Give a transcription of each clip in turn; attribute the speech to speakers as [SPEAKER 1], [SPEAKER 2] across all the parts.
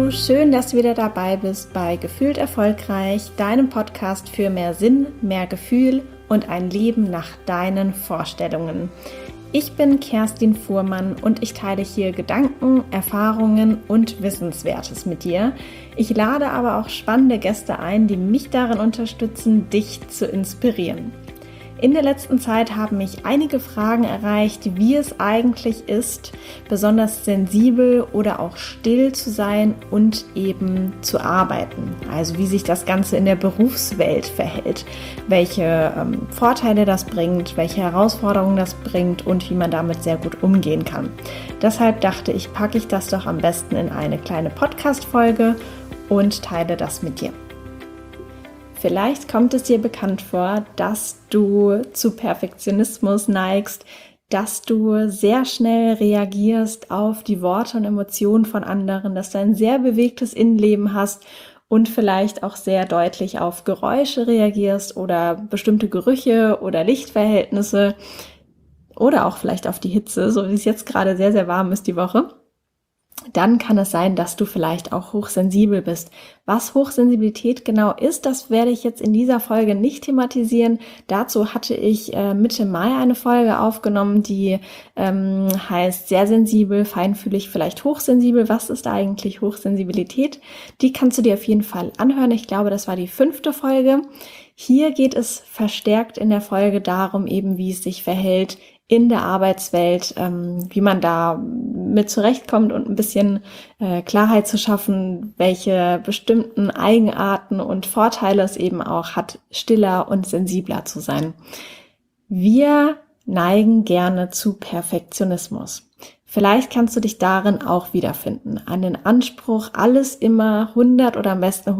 [SPEAKER 1] Hallo, schön, dass du wieder dabei bist bei Gefühlt Erfolgreich, deinem Podcast für mehr Sinn, mehr Gefühl und ein Leben nach deinen Vorstellungen. Ich bin Kerstin Fuhrmann und ich teile hier Gedanken, Erfahrungen und Wissenswertes mit dir. Ich lade aber auch spannende Gäste ein, die mich darin unterstützen, dich zu inspirieren. In der letzten Zeit haben mich einige Fragen erreicht, wie es eigentlich ist, besonders sensibel oder auch still zu sein und eben zu arbeiten. Also wie sich das Ganze in der Berufswelt verhält, welche Vorteile das bringt, welche Herausforderungen das bringt und wie man damit sehr gut umgehen kann. Deshalb dachte ich, packe ich das doch am besten in eine kleine Podcast-Folge und teile das mit dir. Vielleicht kommt es dir bekannt vor, dass du zu Perfektionismus neigst, dass du sehr schnell reagierst auf die Worte und Emotionen von anderen, dass du ein sehr bewegtes Innenleben hast und vielleicht auch sehr deutlich auf Geräusche reagierst oder bestimmte Gerüche oder Lichtverhältnisse oder auch vielleicht auf die Hitze, so wie es jetzt gerade sehr, sehr warm ist die Woche. Dann kann es sein, dass du vielleicht auch hochsensibel bist. Was Hochsensibilität genau ist, das werde ich jetzt in dieser Folge nicht thematisieren. Dazu hatte ich Mitte Mai eine Folge aufgenommen, die heißt sehr sensibel, feinfühlig, vielleicht hochsensibel. Was ist eigentlich Hochsensibilität? Die kannst du dir auf jeden Fall anhören. Ich glaube, das war die 5. Folge. Hier geht es verstärkt in der Folge darum, eben wie es sich verhält in der Arbeitswelt, wie man da mit zurechtkommt und ein bisschen Klarheit zu schaffen, welche bestimmten Eigenarten und Vorteile es eben auch hat, stiller und sensibler zu sein. Wir neigen gerne zu Perfektionismus. Vielleicht kannst du dich darin auch wiederfinden, an den Anspruch, alles immer 100 oder am besten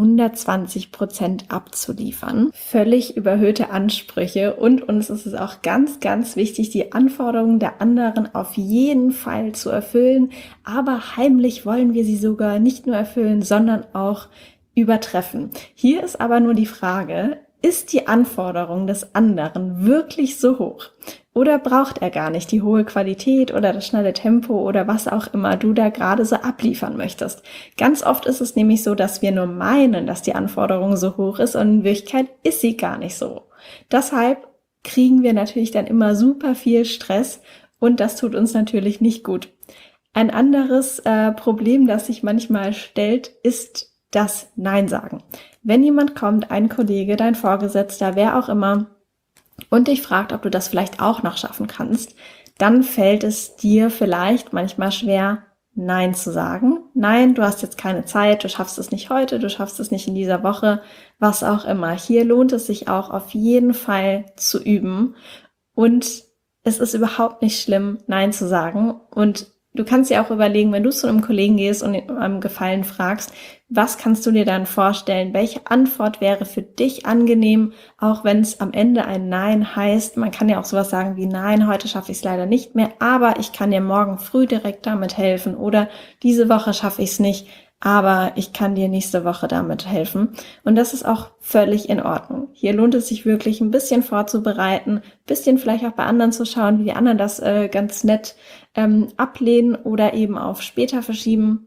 [SPEAKER 1] 120% abzuliefern. Völlig überhöhte Ansprüche und uns ist es auch ganz, ganz wichtig, die Anforderungen der anderen auf jeden Fall zu erfüllen, aber heimlich wollen wir sie sogar nicht nur erfüllen, sondern auch übertreffen. Hier ist aber nur die Frage, ist die Anforderung des anderen wirklich so hoch? Oder braucht er gar nicht die hohe Qualität oder das schnelle Tempo oder was auch immer du da gerade so abliefern möchtest? Ganz oft ist es nämlich so, dass wir nur meinen, dass die Anforderung so hoch ist und in Wirklichkeit ist sie gar nicht so. Deshalb kriegen wir natürlich dann immer super viel Stress und das tut uns natürlich nicht gut. Ein anderes Problem, das sich manchmal stellt, ist das Nein sagen. Wenn jemand kommt, ein Kollege, dein Vorgesetzter, wer auch immer, und dich fragt, ob du das vielleicht auch noch schaffen kannst, dann fällt es dir vielleicht manchmal schwer, Nein zu sagen. Nein, du hast jetzt keine Zeit, du schaffst es nicht heute, du schaffst es nicht in dieser Woche, was auch immer. Hier lohnt es sich auch auf jeden Fall zu üben und es ist überhaupt nicht schlimm, Nein zu sagen und du kannst dir auch überlegen, wenn du zu einem Kollegen gehst und ihn um einen Gefallen fragst, was kannst du dir dann vorstellen? Welche Antwort wäre für dich angenehm, auch wenn es am Ende ein Nein heißt? Man kann ja auch sowas sagen wie Nein, heute schaffe ich es leider nicht mehr, aber ich kann dir morgen früh direkt damit helfen oder diese Woche schaffe ich es nicht, aber ich kann dir nächste Woche damit helfen. Und das ist auch völlig in Ordnung. Hier lohnt es sich wirklich ein bisschen vorzubereiten, ein bisschen vielleicht auch bei anderen zu schauen, wie die anderen das ganz nett ablehnen oder eben auf später verschieben.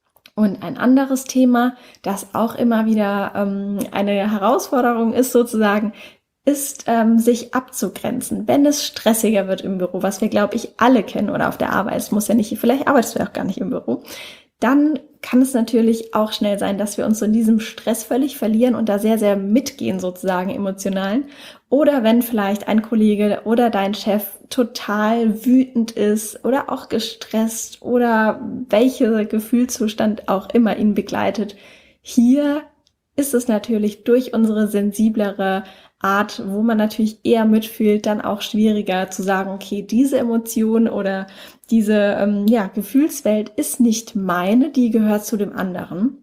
[SPEAKER 1] Und ein anderes Thema, das auch immer wieder eine Herausforderung ist sozusagen, ist sich abzugrenzen, wenn es stressiger wird im Büro, was wir, glaube ich, alle kennen oder auf der Arbeit, es muss ja nicht, vielleicht arbeitest du auch gar nicht im Büro, dann kann es natürlich auch schnell sein, dass wir uns so in diesem Stress völlig verlieren und da sehr, sehr mitgehen sozusagen emotional. Oder wenn vielleicht ein Kollege oder dein Chef total wütend ist oder auch gestresst oder welcher Gefühlszustand auch immer ihn begleitet. Hier ist es natürlich durch unsere sensiblere Art, wo man natürlich eher mitfühlt, dann auch schwieriger zu sagen, okay, diese Emotion oder diese Gefühlswelt ist nicht meine, die gehört zu dem anderen.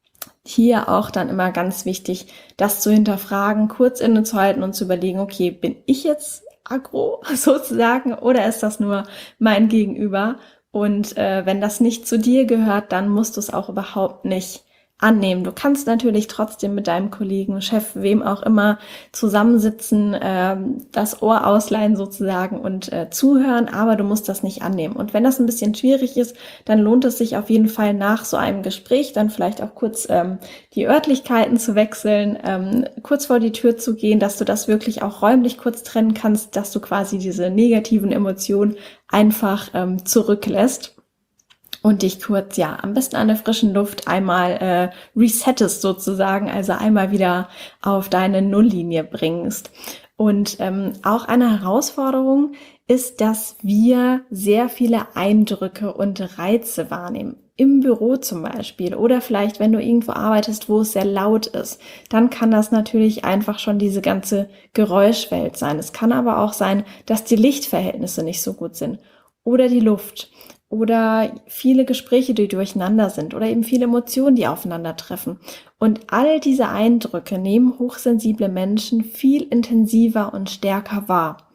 [SPEAKER 1] Hier auch dann immer ganz wichtig, das zu hinterfragen, kurz innezuhalten und zu überlegen, okay, bin ich jetzt aggro sozusagen oder ist das nur mein Gegenüber? Und wenn das nicht zu dir gehört, dann musst du es auch überhaupt nicht annehmen. Du kannst natürlich trotzdem mit deinem Kollegen, Chef, wem auch immer zusammensitzen, das Ohr ausleihen sozusagen und zuhören, aber du musst das nicht annehmen. Und wenn das ein bisschen schwierig ist, dann lohnt es sich auf jeden Fall nach so einem Gespräch dann vielleicht auch kurz die Örtlichkeiten zu wechseln, kurz vor die Tür zu gehen, dass du das wirklich auch räumlich kurz trennen kannst, dass du quasi diese negativen Emotionen einfach zurücklässt. Und dich kurz, am besten an der frischen Luft einmal resettest sozusagen, also einmal wieder auf deine Nulllinie bringst. Und auch eine Herausforderung ist, dass wir sehr viele Eindrücke und Reize wahrnehmen. Im Büro zum Beispiel oder vielleicht, wenn du irgendwo arbeitest, wo es sehr laut ist, dann kann das natürlich einfach schon diese ganze Geräuschwelt sein. Es kann aber auch sein, dass die Lichtverhältnisse nicht so gut sind oder die Luft. Oder viele Gespräche, die durcheinander sind oder eben viele Emotionen, die aufeinandertreffen. Und all diese Eindrücke nehmen hochsensible Menschen viel intensiver und stärker wahr.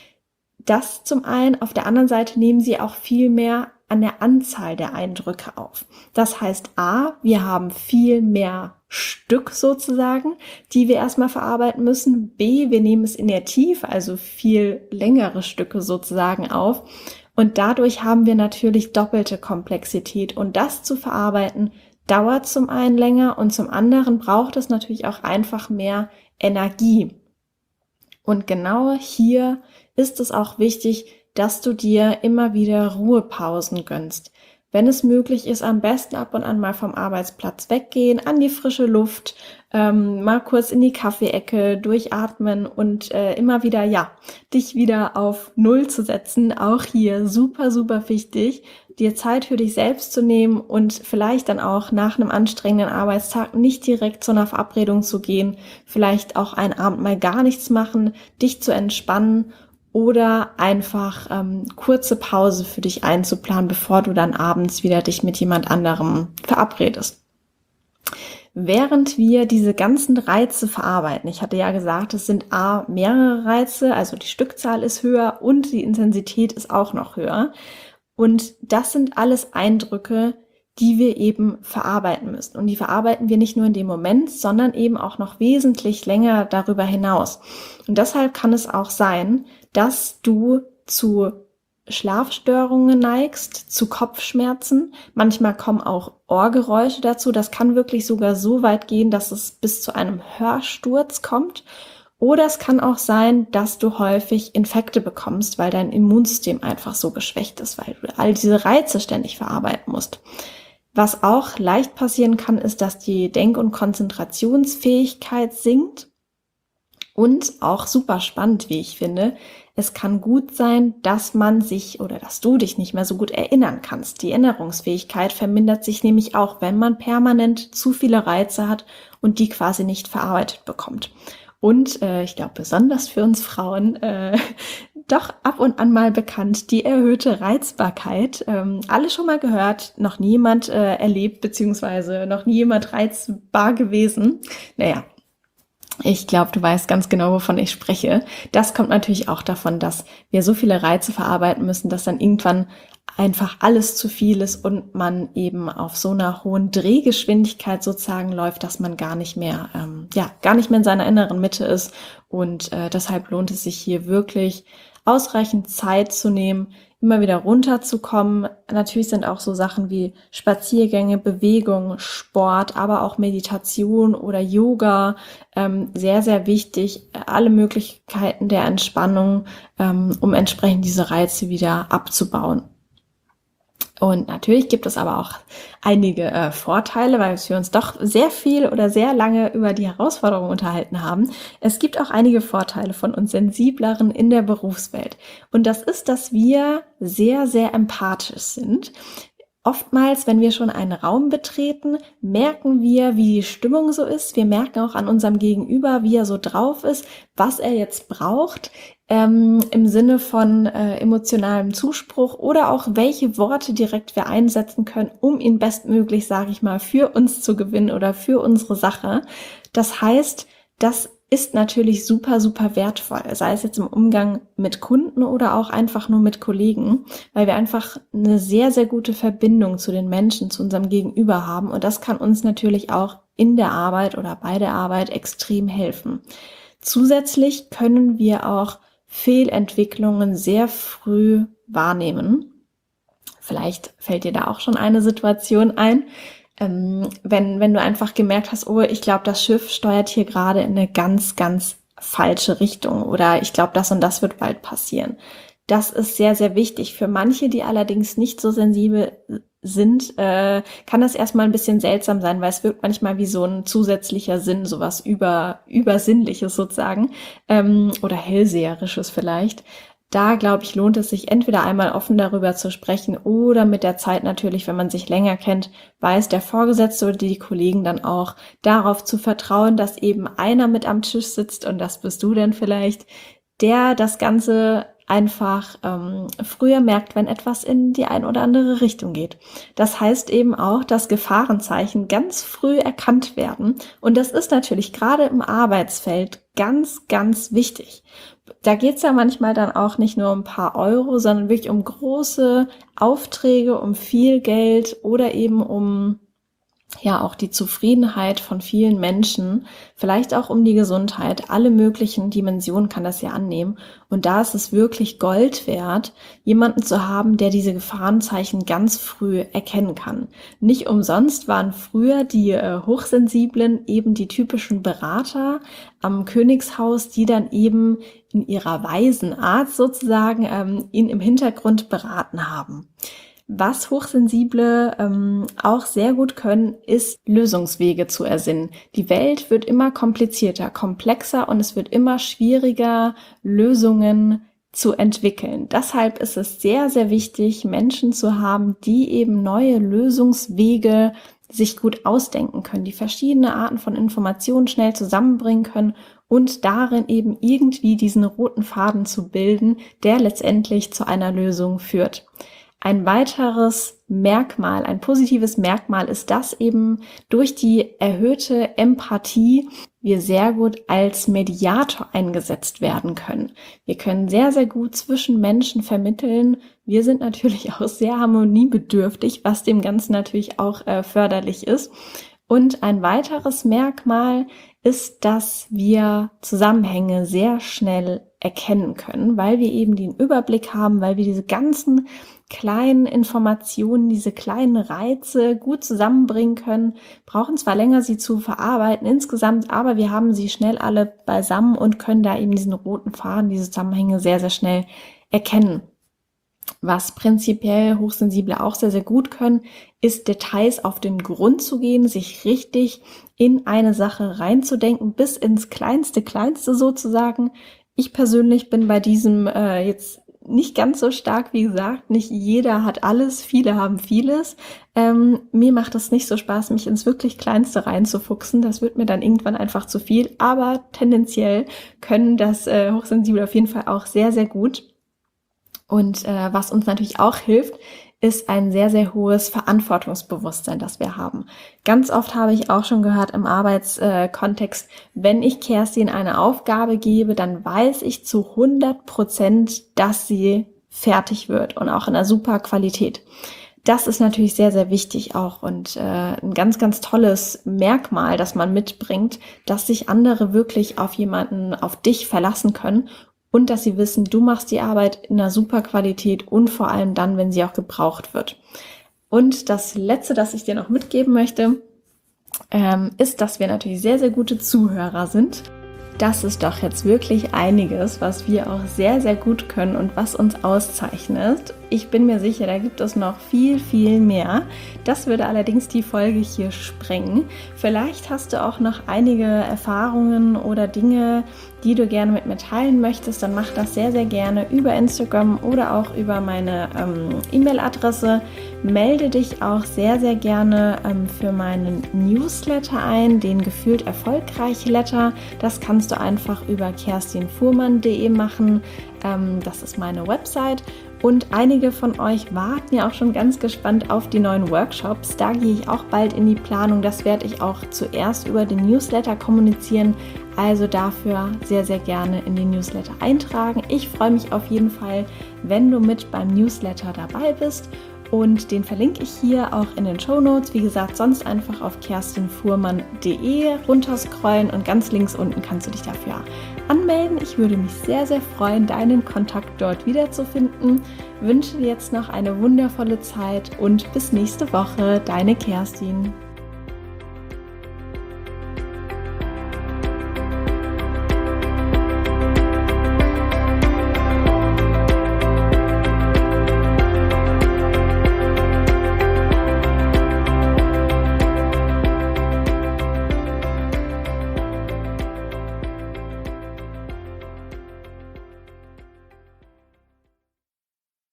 [SPEAKER 1] Das zum einen, auf der anderen Seite nehmen sie auch viel mehr an der Anzahl der Eindrücke auf. Das heißt wir haben viel mehr Stück sozusagen, die wir erstmal verarbeiten müssen. B, wir nehmen es innertiv, also viel längere Stücke sozusagen auf. Und dadurch haben wir natürlich doppelte Komplexität. Und das zu verarbeiten, dauert zum einen länger und zum anderen braucht es natürlich auch einfach mehr Energie. Und genau hier ist es auch wichtig, dass du dir immer wieder Ruhepausen gönnst. Wenn es möglich ist, am besten ab und an mal vom Arbeitsplatz weggehen, an die frische Luft, mal kurz in die Kaffeeecke durchatmen und immer wieder, dich wieder auf Null zu setzen. Auch hier super, super wichtig, dir Zeit für dich selbst zu nehmen und vielleicht dann auch nach einem anstrengenden Arbeitstag nicht direkt zu einer Verabredung zu gehen, vielleicht auch einen Abend mal gar nichts machen, dich zu entspannen oder einfach kurze Pause für dich einzuplanen, bevor du dann abends wieder dich mit jemand anderem verabredest. Während wir diese ganzen Reize verarbeiten, ich hatte ja gesagt, es sind mehrere Reize, also die Stückzahl ist höher und die Intensität ist auch noch höher. Und das sind alles Eindrücke, die wir eben verarbeiten müssen. Und die verarbeiten wir nicht nur in dem Moment, sondern eben auch noch wesentlich länger darüber hinaus. Und deshalb kann es auch sein, dass du zu Schlafstörungen neigst, zu Kopfschmerzen. Manchmal kommen auch Ohrgeräusche dazu. Das kann wirklich sogar so weit gehen, dass es bis zu einem Hörsturz kommt. Oder es kann auch sein, dass du häufig Infekte bekommst, weil dein Immunsystem einfach so geschwächt ist, weil du all diese Reize ständig verarbeiten musst. Was auch leicht passieren kann, ist, dass die Denk- und Konzentrationsfähigkeit sinkt. Und auch super spannend, wie ich finde, es kann gut sein, dass man sich oder dass du dich nicht mehr so gut erinnern kannst. Die Erinnerungsfähigkeit vermindert sich nämlich auch, wenn man permanent zu viele Reize hat und die quasi nicht verarbeitet bekommt. Und ich glaube, besonders für uns Frauen doch ab und an mal bekannt, die erhöhte Reizbarkeit. Alle schon mal gehört, noch nie jemand erlebt, beziehungsweise noch nie jemand reizbar gewesen. Naja, ich glaube, du weißt ganz genau, wovon ich spreche. Das kommt natürlich auch davon, dass wir so viele Reize verarbeiten müssen, dass dann irgendwann einfach alles zu viel ist und man eben auf so einer hohen Drehgeschwindigkeit sozusagen läuft, dass man gar nicht mehr in seiner inneren Mitte ist. Und deshalb lohnt es sich hier wirklich ausreichend Zeit zu nehmen, immer wieder runterzukommen. Natürlich sind auch so Sachen wie Spaziergänge, Bewegung, Sport, aber auch Meditation oder Yoga sehr, sehr wichtig. Alle Möglichkeiten der Entspannung, um entsprechend diese Reize wieder abzubauen. Und natürlich gibt es aber auch einige Vorteile, weil wir uns doch sehr viel oder sehr lange über die Herausforderungen unterhalten haben. Es gibt auch einige Vorteile von uns Sensibleren in der Berufswelt. Und das ist, dass wir sehr, sehr empathisch sind. Oftmals, wenn wir schon einen Raum betreten, merken wir, wie die Stimmung so ist. Wir merken auch an unserem Gegenüber, wie er so drauf ist, was er jetzt braucht, im Sinne von emotionalem Zuspruch oder auch welche Worte direkt wir einsetzen können, um ihn bestmöglich, sage ich mal, für uns zu gewinnen oder für unsere Sache. Das heißt, dass ist natürlich super, super wertvoll, sei es jetzt im Umgang mit Kunden oder auch einfach nur mit Kollegen, weil wir einfach eine sehr, sehr gute Verbindung zu den Menschen, zu unserem Gegenüber haben und das kann uns natürlich auch in der Arbeit oder bei der Arbeit extrem helfen. Zusätzlich können wir auch Fehlentwicklungen sehr früh wahrnehmen. Vielleicht fällt dir da auch schon eine Situation ein, wenn du einfach gemerkt hast, oh, ich glaube, das Schiff steuert hier gerade in eine ganz, ganz falsche Richtung oder ich glaube, das und das wird bald passieren. Das ist sehr, sehr wichtig. Für manche, die allerdings nicht so sensibel sind, kann das erstmal ein bisschen seltsam sein, weil es wirkt manchmal wie so ein zusätzlicher Sinn, sowas Übersinnliches sozusagen, oder Hellseherisches vielleicht. Da, glaube ich, lohnt es sich entweder einmal offen darüber zu sprechen oder mit der Zeit natürlich, wenn man sich länger kennt, weiß der Vorgesetzte oder die Kollegen dann auch darauf zu vertrauen, dass eben einer mit am Tisch sitzt und das bist du dann vielleicht, der das Ganze einfach früher merkt, wenn etwas in die ein oder andere Richtung geht. Das heißt eben auch, dass Gefahrenzeichen ganz früh erkannt werden und das ist natürlich gerade im Arbeitsfeld ganz, ganz wichtig. Da geht's ja manchmal dann auch nicht nur um ein paar Euro, sondern wirklich um große Aufträge, um viel Geld oder eben um ja auch die Zufriedenheit von vielen Menschen, vielleicht auch um die Gesundheit, alle möglichen Dimensionen kann das ja annehmen. Und da ist es wirklich Gold wert, jemanden zu haben, der diese Gefahrenzeichen ganz früh erkennen kann. Nicht umsonst waren früher die Hochsensiblen eben die typischen Berater am Königshaus, die dann eben in ihrer weisen Art sozusagen ihn im Hintergrund beraten haben. Was Hochsensible auch sehr gut können, ist Lösungswege zu ersinnen. Die Welt wird immer komplizierter, komplexer und es wird immer schwieriger, Lösungen zu entwickeln. Deshalb ist es sehr, sehr wichtig, Menschen zu haben, die eben neue Lösungswege sich gut ausdenken können, die verschiedene Arten von Informationen schnell zusammenbringen können und darin eben irgendwie diesen roten Faden zu bilden, der letztendlich zu einer Lösung führt. Ein weiteres Merkmal, ein positives Merkmal ist, dass eben durch die erhöhte Empathie wir sehr gut als Mediator eingesetzt werden können. Wir können sehr, sehr gut zwischen Menschen vermitteln. Wir sind natürlich auch sehr harmoniebedürftig, was dem Ganzen natürlich auch förderlich ist. Und ein weiteres Merkmal ist, dass wir Zusammenhänge sehr schnell erkennen können, weil wir eben den Überblick haben, weil wir diese ganzen kleinen Informationen, diese kleinen Reize gut zusammenbringen können, brauchen zwar länger, sie zu verarbeiten insgesamt, aber wir haben sie schnell alle beisammen und können da eben diesen roten Faden, diese Zusammenhänge sehr, sehr schnell erkennen. Was prinzipiell Hochsensible auch sehr, sehr gut können, ist Details auf den Grund zu gehen, sich richtig in eine Sache reinzudenken, bis ins Kleinste sozusagen. Ich persönlich bin bei diesem jetzt nicht ganz so stark, wie gesagt, nicht jeder hat alles, viele haben vieles. Mir macht es nicht so Spaß, mich ins wirklich Kleinste reinzufuchsen. Das wird mir dann irgendwann einfach zu viel, aber tendenziell können das Hochsensible auf jeden Fall auch sehr, sehr gut. Und was uns natürlich auch hilft, ist ein sehr, sehr hohes Verantwortungsbewusstsein, das wir haben. Ganz oft habe ich auch schon gehört im Arbeitskontext, wenn ich Kerstin eine Aufgabe gebe, dann weiß ich zu 100%, dass sie fertig wird und auch in einer super Qualität. Das ist natürlich sehr, sehr wichtig auch und ein ganz, ganz tolles Merkmal, das man mitbringt, dass sich andere wirklich auf jemanden, auf dich verlassen können. Und dass sie wissen, du machst die Arbeit in einer super Qualität und vor allem dann, wenn sie auch gebraucht wird. Und das Letzte, das ich dir noch mitgeben möchte, ist, dass wir natürlich sehr, sehr gute Zuhörer sind. Das ist doch jetzt wirklich einiges, was wir auch sehr, sehr gut können und was uns auszeichnet. Ich bin mir sicher, da gibt es noch viel, viel mehr. Das würde allerdings die Folge hier sprengen. Vielleicht hast du auch noch einige Erfahrungen oder Dinge, die du gerne mit mir teilen möchtest, dann mach das sehr, sehr gerne über Instagram oder auch über meine E-Mail-Adresse. Melde dich auch sehr, sehr gerne für meinen Newsletter ein, den Gefühlt Erfolgreich Letter. Das kannst du einfach über kerstinfuhrmann.de machen. Das ist meine Website. Und einige von euch warten ja auch schon ganz gespannt auf die neuen Workshops. Da gehe ich auch bald in die Planung. Das werde ich auch zuerst über den Newsletter kommunizieren. Also dafür sehr, sehr gerne in den Newsletter eintragen. Ich freue mich auf jeden Fall, wenn du mit beim Newsletter dabei bist. Und den verlinke ich hier auch in den Shownotes. Wie gesagt, sonst einfach auf kerstinfuhrmann.de runterscrollen und ganz links unten kannst du dich dafür anmelden. Ich würde mich sehr, sehr freuen, deinen Kontakt dort wiederzufinden. Wünsche dir jetzt noch eine wundervolle Zeit und bis nächste Woche, deine Kerstin.